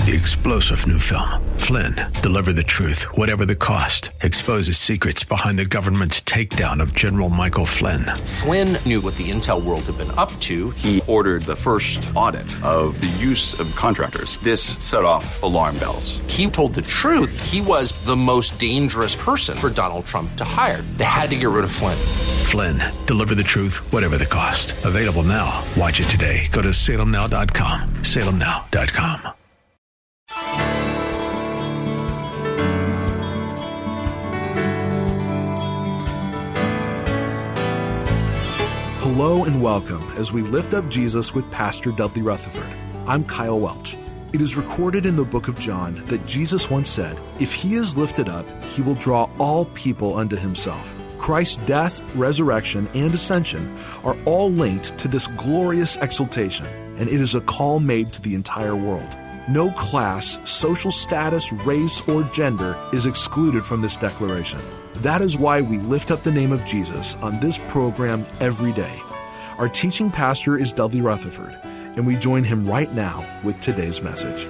The explosive new film, Flynn, deliver the truth, whatever the cost, exposes secrets behind the government's takedown of General Michael Flynn. Flynn knew what the intel world had been up to. He ordered the first audit of the use of contractors. This set off alarm bells. He told the truth. He was the most dangerous person for Donald Trump to hire. They had to get rid of Flynn. Flynn, deliver the truth, whatever the cost. Available now. Watch it today. Go to salemnow.com. salemnow.com. Hello and welcome as we lift up Jesus with Pastor Dudley Rutherford. I'm Kyle Welch. It is recorded in the book of John that Jesus once said, "If he is lifted up, he will draw all people unto himself." Christ's death, resurrection, and ascension are all linked to this glorious exaltation, and it is a call made to the entire world. No class, social status, race, or gender is excluded from this declaration. That is why we lift up the name of Jesus on this program every day. Our teaching pastor is Dudley Rutherford, and we join him right now with today's message.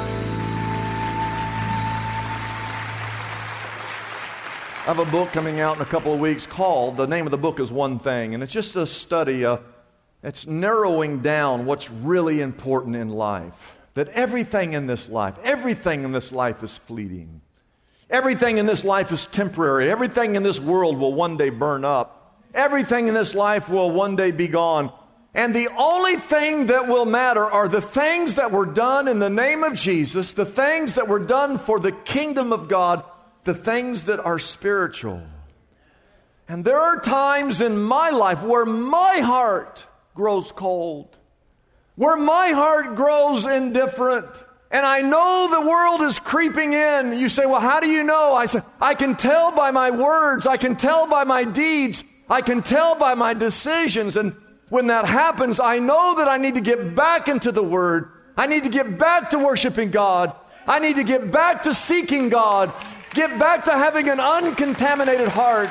I have a book coming out in a couple of weeks called, the name of the book is One Thing, and it's just a study, it's narrowing down what's really important in life. That everything in this life is fleeting. Everything in this life is temporary. Everything in this world will one day burn up. Everything in this life will one day be gone. And the only thing that will matter are the things that were done in the name of Jesus, the things that were done for the kingdom of God, the things that are spiritual. And there are times in my life where my heart grows cold, where my heart grows indifferent. And I know the world is creeping in. You say, well, how do you know? I say, I can tell by my words. I can tell by my deeds. I can tell by my decisions. And when that happens, I know that I need to get back into the Word. I need to get back to worshiping God. I need to get back to seeking God. Get back to having an uncontaminated heart.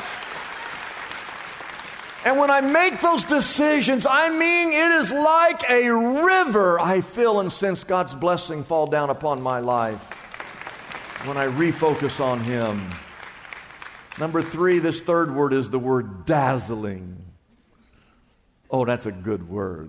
And when I make those decisions, I mean it is like a river. I feel and sense God's blessing fall down upon my life when I refocus on Him. Number 3, this third word is the word dazzling. Oh, that's a good word.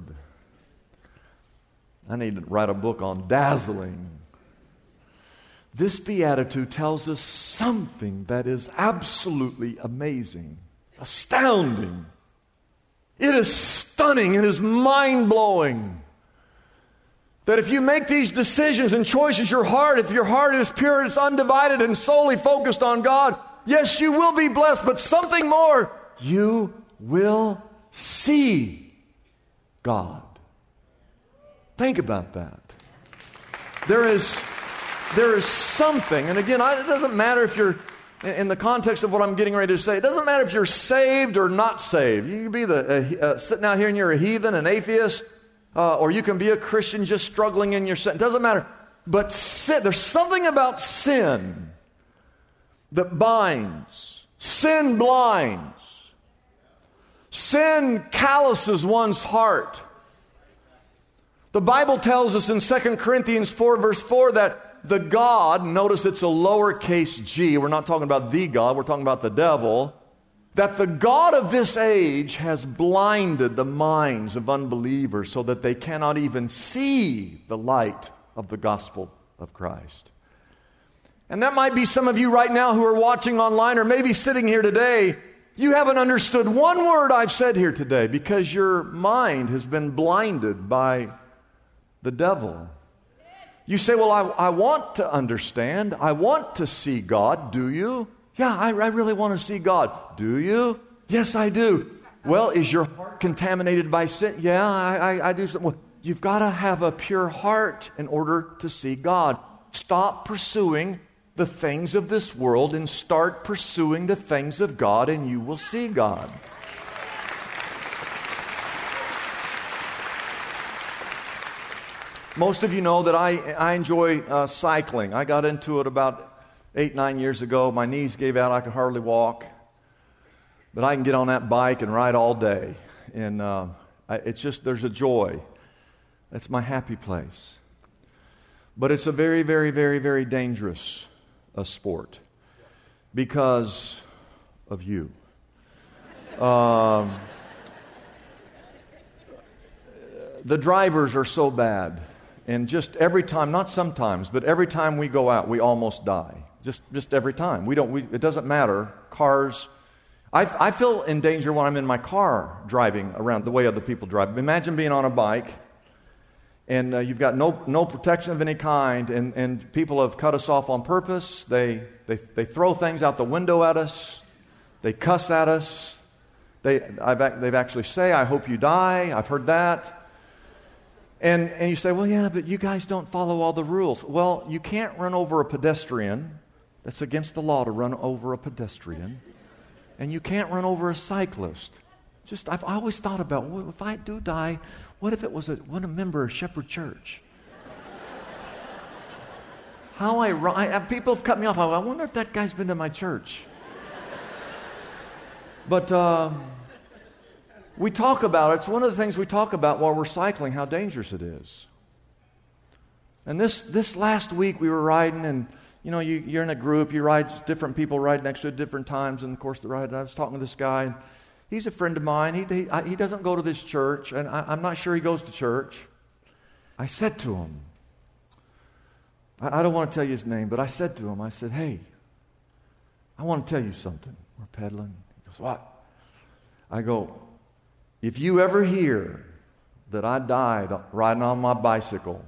I need to write a book on dazzling. This beatitude tells us something that is absolutely amazing, astounding. It is stunning. It is mind-blowing. That if you make these decisions and choices, if your heart is pure, it's undivided and solely focused on God, yes, you will be blessed, but something more, you will see God. Think about that. There is something, and again, it doesn't matter if you're, in the context of what I'm getting ready to say, it doesn't matter if you're saved or not saved. You can be sitting out here and you're a heathen, an atheist, or you can be a Christian just struggling in your sin. It doesn't matter. But there's something about sin that binds. Sin blinds. Sin calluses one's heart. The Bible tells us in 2 Corinthians 4, verse 4, that the God, notice it's a lowercase g, we're not talking about the God, we're talking about the devil, that the God of this age has blinded the minds of unbelievers so that they cannot even see the light of the gospel of Christ. And that might be some of you right now who are watching online or maybe sitting here today. You haven't understood one word I've said here today because your mind has been blinded by the devil. You say, well, I want to understand. I want to see God. Do you? Yeah, I really want to see God. Do you? Yes, I do. Well, is your heart contaminated by sin? Yeah, I do. Well, you've got to have a pure heart in order to see God. Stop pursuing the things of this world and start pursuing the things of God, and you will see God. Most of you know that I enjoy cycling. I got into it about 8-9 years ago. My knees gave out. I could hardly walk. But I can get on that bike and ride all day. And it's just, there's a joy. That's my happy place. But it's a very, very, very, very dangerous sport because of you. The drivers are so bad. And just every time, not sometimes, but every time we go out, we almost die. Just every time. It doesn't matter. Cars. I feel in danger when I'm in my car driving around the way other people drive. Imagine being on a bike, and you've got no protection of any kind, and people have cut us off on purpose. They throw things out the window at us. They cuss at us. They've actually say, "I hope you die." I've heard that. And you say, "Well, yeah, but you guys don't follow all the rules." Well, you can't run over a pedestrian. That's against the law to run over a pedestrian. And you can't run over a cyclist. I've always thought about, well, if I do die, what if it was a member of Shepherd Church? People have cut me off. I wonder if that guy's been to my church. But we talk about it. It's one of the things we talk about while we're cycling, how dangerous it is. And this last week we were riding, and you're in a group, you ride, different people ride next to you at different times, and of course I was talking to this guy, and he's a friend of mine. He doesn't go to this church, and I'm not sure he goes to church. I said to him, I don't want to tell you his name, but I said to him, I said, "Hey, I want to tell you something." We're pedaling. He goes, "What?" I go, "If you ever hear that I died riding on my bicycle,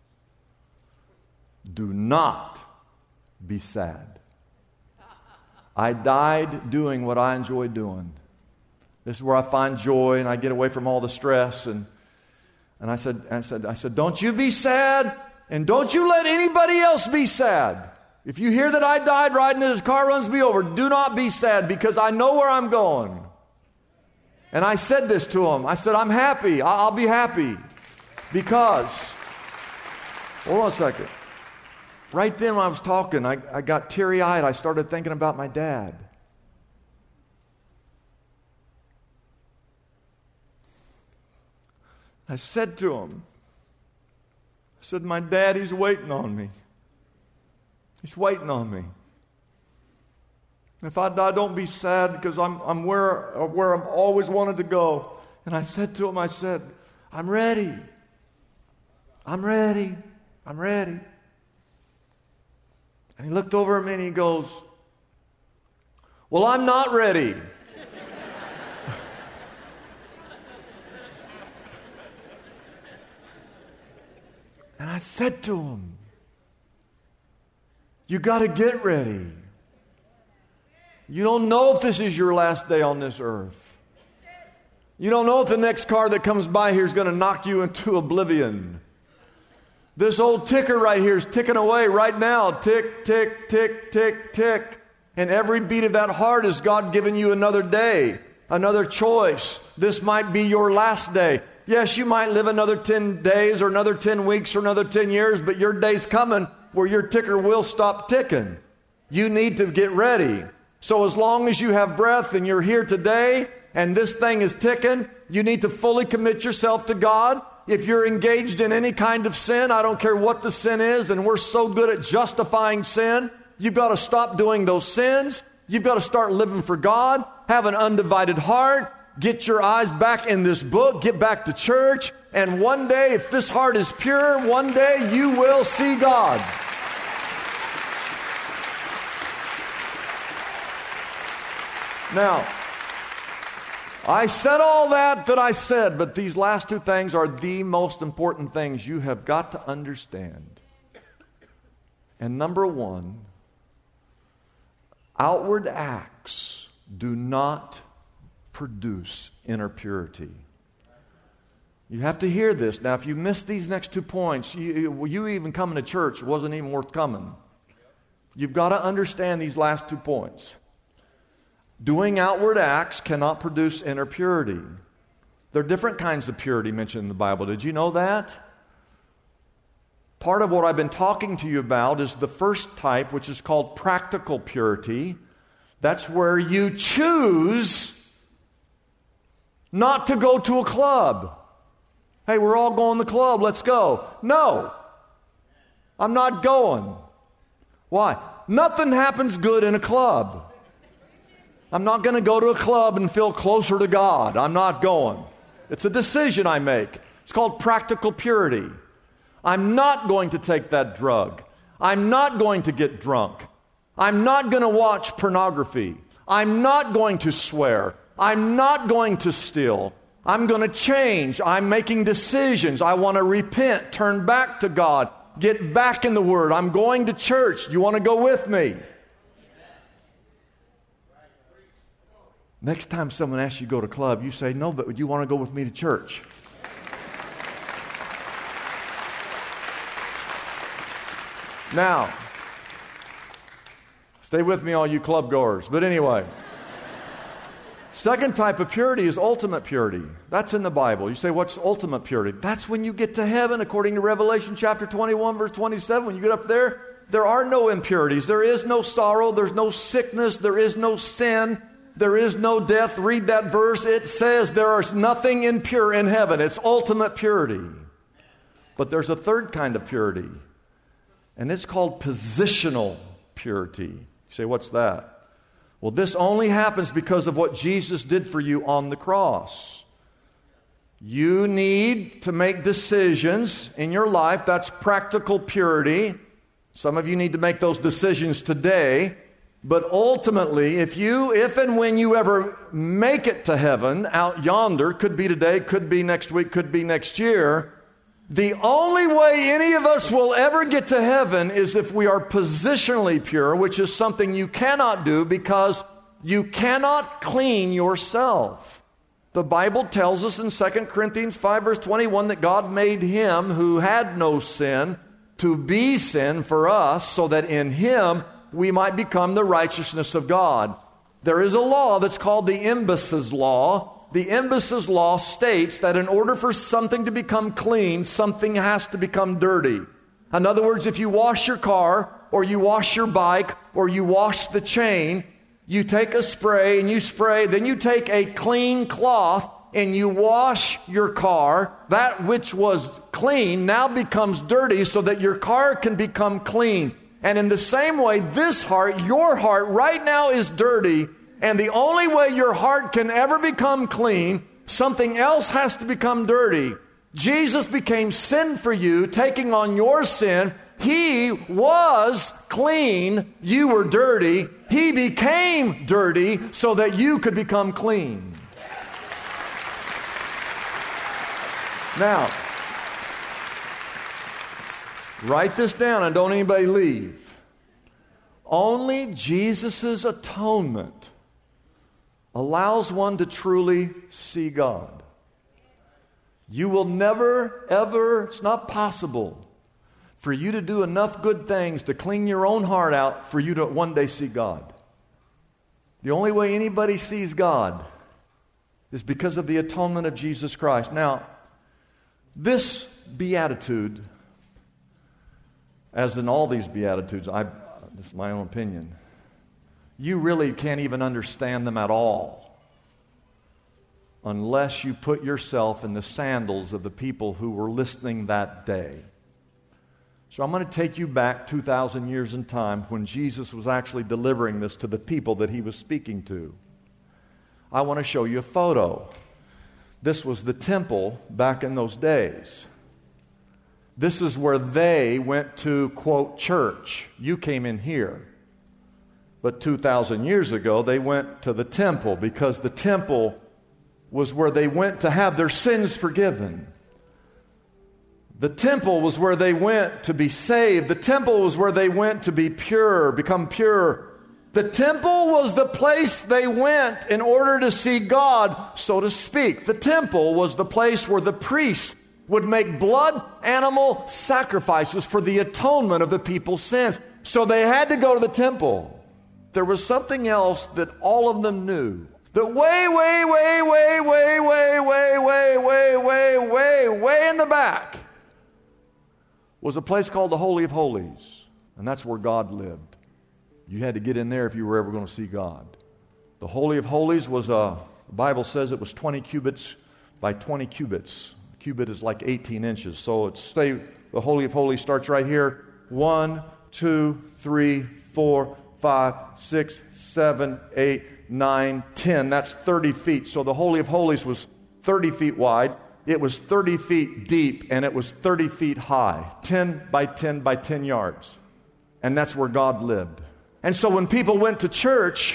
do not be sad. I died doing what I enjoy doing. This is where I find joy, and I get away from all the stress." And I said, "Don't you be sad, and don't you let anybody else be sad. If you hear that I died riding and his car runs me over, do not be sad, because I know where I'm going." And I said this to him. I said, "I'm happy. I'll be happy because..." Hold on a second. Right then when I was talking, I got teary-eyed. I started thinking about my dad. I said to him, "My dad, he's waiting on me. He's waiting on me. If I die, don't be sad, because I'm where I've always wanted to go." And I said to him, "I'm ready. I'm ready. I'm ready." And he looked over at me and he goes, "Well, I'm not ready." And I said to him, "You got to get ready. You don't know if this is your last day on this earth. You don't know if the next car that comes by here is going to knock you into oblivion. This old ticker right here is ticking away right now. Tick, tick, tick, tick, tick. And every beat of that heart is God giving you another day, another choice. This might be your last day. Yes, you might live another 10 days or another 10 weeks or another 10 years, but your day's coming where your ticker will stop ticking. You need to get ready. So as long as you have breath and you're here today and this thing is ticking, you need to fully commit yourself to God. If you're engaged in any kind of sin, I don't care what the sin is, and we're so good at justifying sin, you've got to stop doing those sins. You've got to start living for God, have an undivided heart, get your eyes back in this book, get back to church, and one day, if this heart is pure, one day you will see God. Now, I said all that I said, but these last two things are the most important things you have got to understand. And number one, outward acts do not produce inner purity. You have to hear this. Now, if you miss these next 2 points, you even coming to church wasn't even worth coming. You've got to understand these last 2 points. Doing outward acts cannot produce inner purity. There are different kinds of purity mentioned in the Bible. Did you know that? Part of what I've been talking to you about is the first type, which is called practical purity. That's where you choose not to go to a club. Hey, we're all going to the club, let's go. No. I'm not going. Why? Nothing happens good in a club. I'm not going to go to a club and feel closer to God. I'm not going. It's a decision I make. It's called practical purity. I'm not going to take that drug. I'm not going to get drunk. I'm not going to watch pornography. I'm not going to swear. I'm not going to steal. I'm going to change. I'm making decisions. I want to repent, turn back to God, get back in the Word. I'm going to church. You want to go with me? Next time someone asks you to go to a club, you say, no, but you want to go with me to church? Now, stay with me, all you club goers. But anyway, second type of purity is ultimate purity. That's in the Bible. You say, what's ultimate purity? That's when you get to heaven, according to Revelation chapter 21, verse 27. When you get up there, there are no impurities. There is no sorrow. There's no sickness. There is no sin. There is no death. Read that verse. It says there is nothing impure in heaven. It's ultimate purity. But there's a third kind of purity, and it's called positional purity. You say, what's that? Well, this only happens because of what Jesus did for you on the cross. You need to make decisions in your life. That's practical purity. Some of you need to make those decisions today. But ultimately, if and when you ever make it to heaven, out yonder, could be today, could be next week, could be next year, the only way any of us will ever get to heaven is if we are positionally pure, which is something you cannot do because you cannot clean yourself. The Bible tells us in 2 Corinthians 5 verse 21 that God made Him who had no sin to be sin for us so that in Him we might become the righteousness of God. There is a law that's called the Imbus's law. The Imbus's law states that in order for something to become clean, something has to become dirty. In other words, if you wash your car, or you wash your bike, or you wash the chain, you take a spray and you spray, then you take a clean cloth and you wash your car. That which was clean now becomes dirty so that your car can become clean. And in the same way, this heart, your heart right now is dirty. And the only way your heart can ever become clean, something else has to become dirty. Jesus became sin for you, taking on your sin. He was clean. You were dirty. He became dirty so that you could become clean. Now, write this down and don't anybody leave. Only Jesus' atonement allows one to truly see God. You will never, ever, it's not possible for you to do enough good things to clean your own heart out for you to one day see God. The only way anybody sees God is because of the atonement of Jesus Christ. Now, this beatitude, as in all these beatitudes, this is my own opinion, you really can't even understand them at all unless you put yourself in the sandals of the people who were listening that day. So I'm going to take you back 2,000 years in time when Jesus was actually delivering this to the people that He was speaking to. I want to show you a photo. This was the temple back in those days. This is where they went to, quote, church. You came in here. But 2,000 years ago, they went to the temple because the temple was where they went to have their sins forgiven. The temple was where they went to be saved. The temple was where they went to be pure, become pure. The temple was the place they went in order to see God, so to speak. The temple was the place where the priests would make blood animal sacrifices for the atonement of the people's sins. So they had to go to the temple. There was something else that all of them knew. That way in the back was a place called the Holy of Holies. And that's where God lived. You had to get in there if you were ever going to see God. The Holy of Holies was, the Bible says it was 20 cubits by 20 cubits. A cubit is like 18 inches. So say the Holy of Holies starts right here. 1, 2, 3, 4, 5, 6, 7, 8, 9, 10. That's 30 feet. So the Holy of Holies was 30 feet wide. It was 30 feet deep, and it was 30 feet high. 10 by 10 by 10 yards. And that's where God lived. And so when people went to church,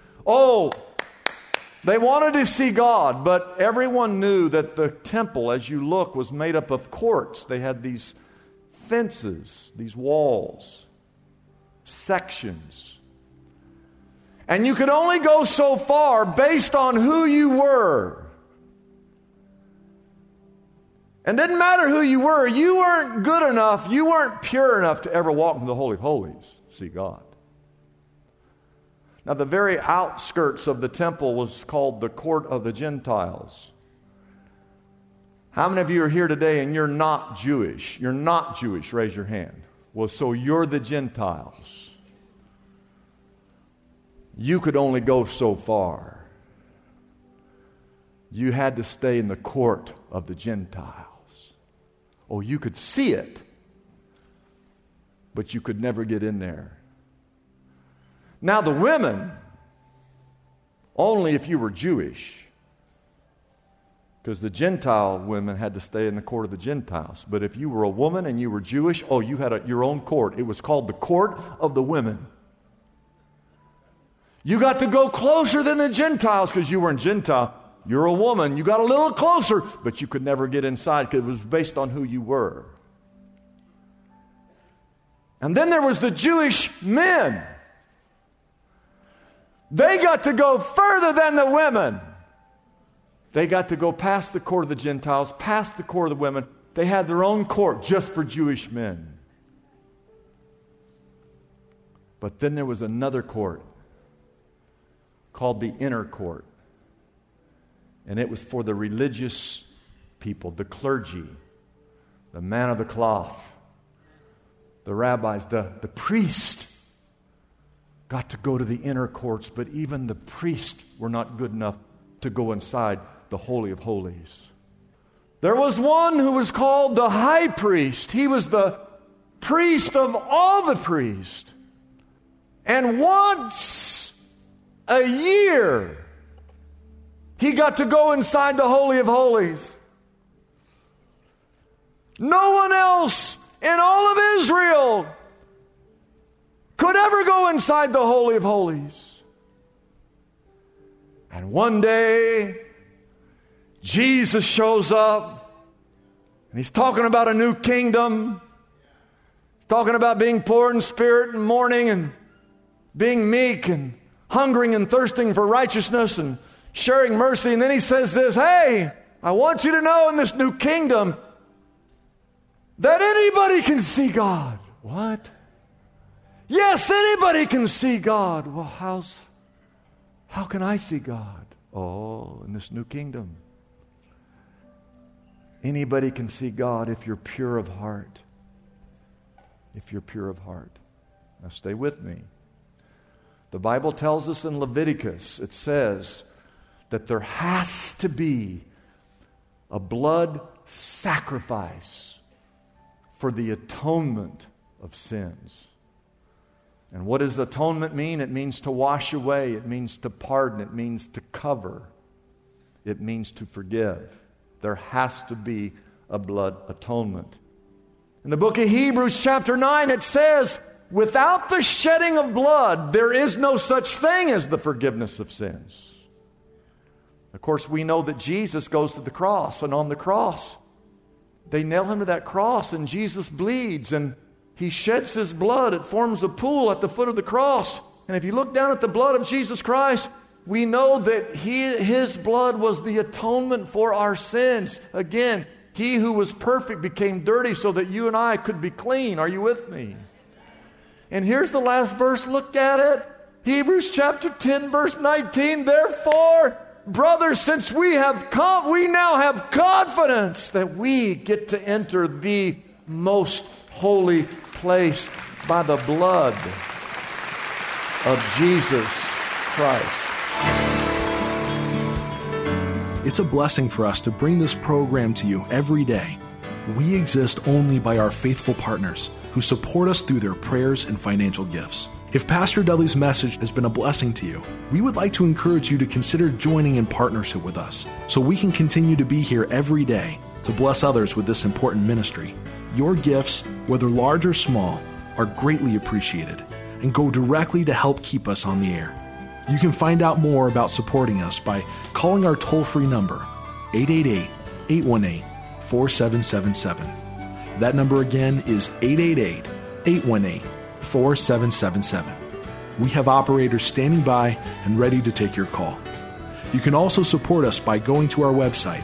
they wanted to see God, but everyone knew that the temple, as you look, was made up of courts. They had these fences, these walls, sections. And you could only go so far based on who you were. And it didn't matter who you weren't good enough, you weren't pure enough to ever walk into the Holy of Holies, see God. Now, the very outskirts of the temple was called the court of the Gentiles. How many of you are here today and you're not Jewish? You're not Jewish, raise your hand. Well, so you're the Gentiles. You could only go so far. You had to stay in the court of the Gentiles. Oh, you could see it, but you could never get in there. Now the women, only if you were Jewish, because the Gentile women had to stay in the court of the Gentiles. But if you were a woman and you were Jewish, you had your own court. It was called the court of the women. You got to go closer than the Gentiles because you weren't Gentile. You're a woman. You got a little closer, but you could never get inside because it was based on who you were. And then there was the Jewish men. They got to go further than the women. They got to go past the court of the Gentiles, past the court of the women. They had their own court just for Jewish men. But then there was another court called the inner court. And it was for the religious people, the clergy, the man of the cloth, the rabbis, the priest. Got to go to the inner courts, but even the priests were not good enough to go inside the Holy of Holies. There was one who was called the high priest. He was the priest of all the priests. And once a year, he got to go inside the Holy of Holies. No one else in all of Israel could ever go inside the Holy of Holies. And one day, Jesus shows up, and he's talking about a new kingdom. He's talking about being poor in spirit and mourning and being meek and hungering and thirsting for righteousness and sharing mercy. And then he says this, hey, I want you to know in this new kingdom that anybody can see God. What? Yes, anybody can see God. Well, how can I see God? Oh, in this new kingdom. Anybody can see God if you're pure of heart. If you're pure of heart. Now stay with me. The Bible tells us in Leviticus, it says that there has to be a blood sacrifice for the atonement of sins. And what does atonement mean? It means to wash away. It means to pardon. It means to cover. It means to forgive. There has to be a blood atonement. In the book of Hebrews chapter 9, it says, without the shedding of blood, there is no such thing as the forgiveness of sins. Of course, we know that Jesus goes to the cross, and on the cross, they nail him to that cross, and Jesus bleeds, and he sheds his blood. It forms a pool at the foot of the cross. And if you look down at the blood of Jesus Christ, we know that his blood was the atonement for our sins. Again, he who was perfect became dirty so that you and I could be clean. Are you with me? And here's the last verse. Look at it. Hebrews chapter 10, verse 19. Therefore, brothers, since we have come, we now have confidence that we get to enter the most holy place by the blood of Jesus Christ. It's a blessing for us to bring this program to you every day. We exist only by our faithful partners. who support us through their prayers and financial gifts. If Pastor Dudley's message has been a blessing to you, we would like to encourage you to consider joining in partnership with us so we can continue to be here every day to bless others with this important ministry. Your gifts, whether large or small, are greatly appreciated and go directly to help keep us on the air. You can find out more about supporting us by calling our toll-free number, 888-818-4777. That number again is 888-818-4777. We have operators standing by and ready to take your call. You can also support us by going to our website,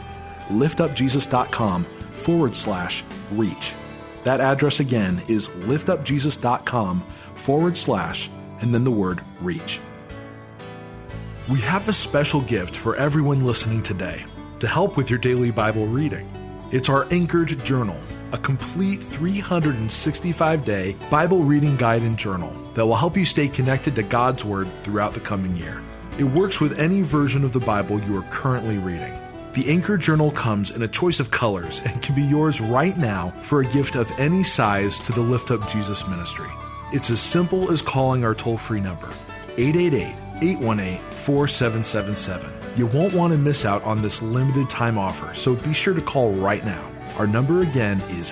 liftupjesus.com/reach. That address again is liftupjesus.com/ and then the word reach. We have a special gift for everyone listening today to help with your daily Bible reading. It's our Anchored Journal, a complete 365-day Bible reading guide and journal that will help you stay connected to God's Word throughout the coming year. It works with any version of the Bible you are currently reading. The Anchored Journal comes in a choice of colors and can be yours right now for a gift of any size to the Lift Up Jesus ministry. It's as simple as calling our toll-free number, 888-818-4777. You won't want to miss out on this limited time offer, so be sure to call right now. Our number again is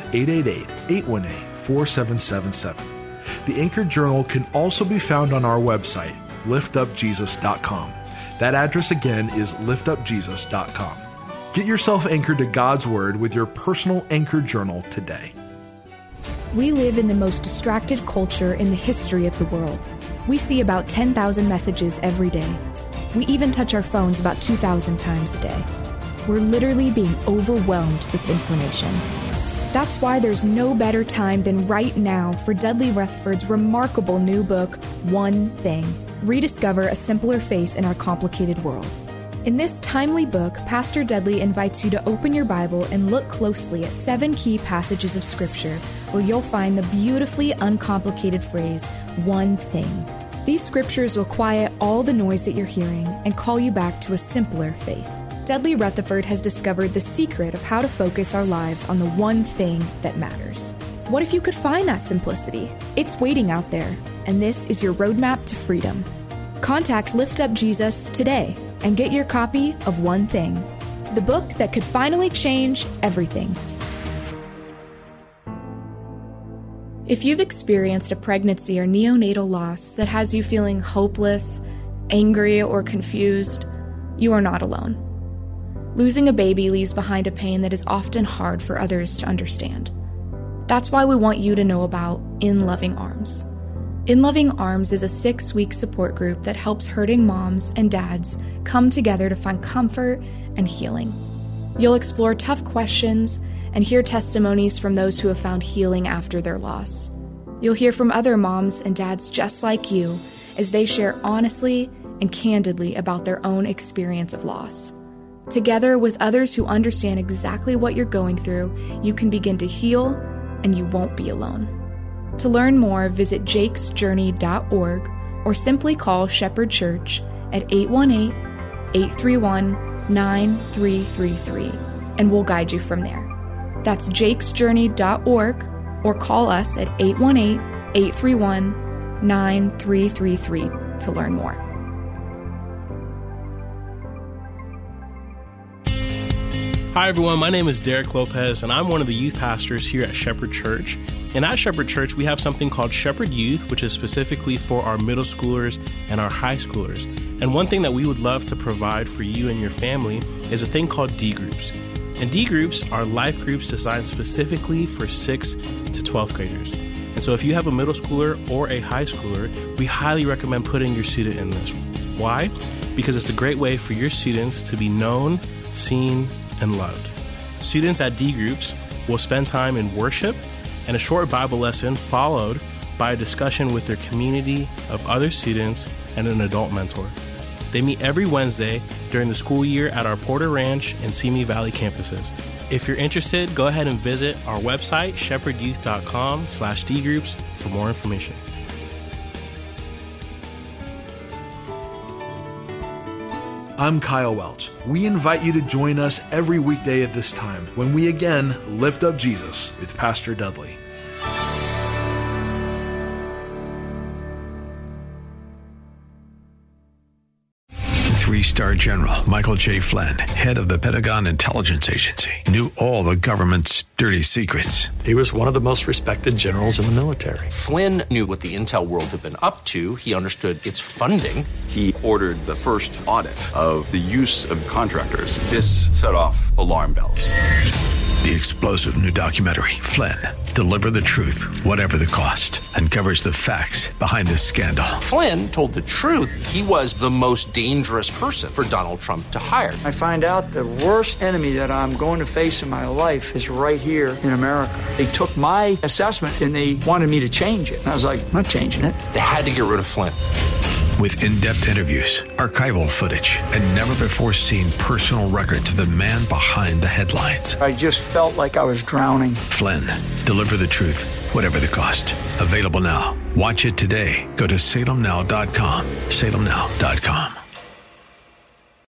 888-818-4777. The Anchored Journal can also be found on our website, liftupjesus.com. That address again is liftupjesus.com. Get yourself anchored to God's Word with your personal Anchored Journal today. We live in the most distracted culture in the history of the world. We see about 10,000 messages every day. We even touch our phones about 2,000 times a day. We're literally being overwhelmed with information. That's why there's no better time than right now for Dudley Rutherford's remarkable new book, One Thing: Rediscover a Simpler Faith in Our Complicated World. In this timely book, Pastor Dudley invites you to open your Bible and look closely at 7 key passages of Scripture where you'll find the beautifully uncomplicated phrase, one thing. These scriptures will quiet all the noise that you're hearing and call you back to a simpler faith. Dudley Rutherford has discovered the secret of how to focus our lives on the one thing that matters. What if you could find that simplicity? It's waiting out there, and this is your roadmap to freedom. Contact Lift Up Jesus today and get your copy of One Thing, the book that could finally change everything. If you've experienced a pregnancy or neonatal loss that has you feeling hopeless, angry, or confused, you are not alone. Losing a baby leaves behind a pain that is often hard for others to understand. That's why we want you to know about In Loving Arms. In Loving Arms is a 6-week support group that helps hurting moms and dads come together to find comfort and healing. You'll explore tough questions and hear testimonies from those who have found healing after their loss. You'll hear from other moms and dads just like you as they share honestly and candidly about their own experience of loss. Together with others who understand exactly what you're going through, you can begin to heal and you won't be alone. To learn more, visit jakesjourney.org or simply call Shepherd Church at 818-831-9333 and we'll guide you from there. That's jakesjourney.org or call us at 818-831-9333 to learn more. Hi everyone, my name is Derek Lopez and I'm one of the youth pastors here at Shepherd Church. And at Shepherd Church, we have something called Shepherd Youth, which is specifically for our middle schoolers and our high schoolers. And one thing that we would love to provide for you and your family is a thing called D Groups. And D Groups are life groups designed specifically for 6th to 12th graders. And so if you have a middle schooler or a high schooler, we highly recommend putting your student in this. Why? Because it's a great way for your students to be known, seen, and loved. Students at D Groups will spend time in worship and a short Bible lesson followed by a discussion with their community of other students and an adult mentor. They meet every Wednesday during the school year at our Porter Ranch and Simi Valley campuses. If you're interested, go ahead and visit our website, shepherdyouth.com/dgroups for more information. I'm Kyle Welch. We invite you to join us every weekday at this time when we again lift up Jesus with Pastor Dudley. 3-star general Michael J. Flynn, head of the Pentagon Intelligence Agency, knew all the government's dirty secrets. He was one of the most respected generals in the military. Flynn knew what the intel world had been up to. He understood its funding. He ordered the first audit of the use of contractors. This set off alarm bells. The explosive new documentary, Flynn, Deliver the Truth, Whatever the Cost, uncovers the facts behind this scandal. Flynn told the truth. He was the most dangerous person for Donald Trump to hire. I find out the worst enemy that I'm going to face in my life is right here in America. They took my assessment and they wanted me to change it. And I was like, I'm not changing it. They had to get rid of Flynn. With in-depth interviews, archival footage, and never-before-seen personal records of the man behind the headlines. I just felt like I was drowning. Flynn, Deliver the Truth, Whatever the Cost. Available now. Watch it today. Go to salemnow.com. salemnow.com.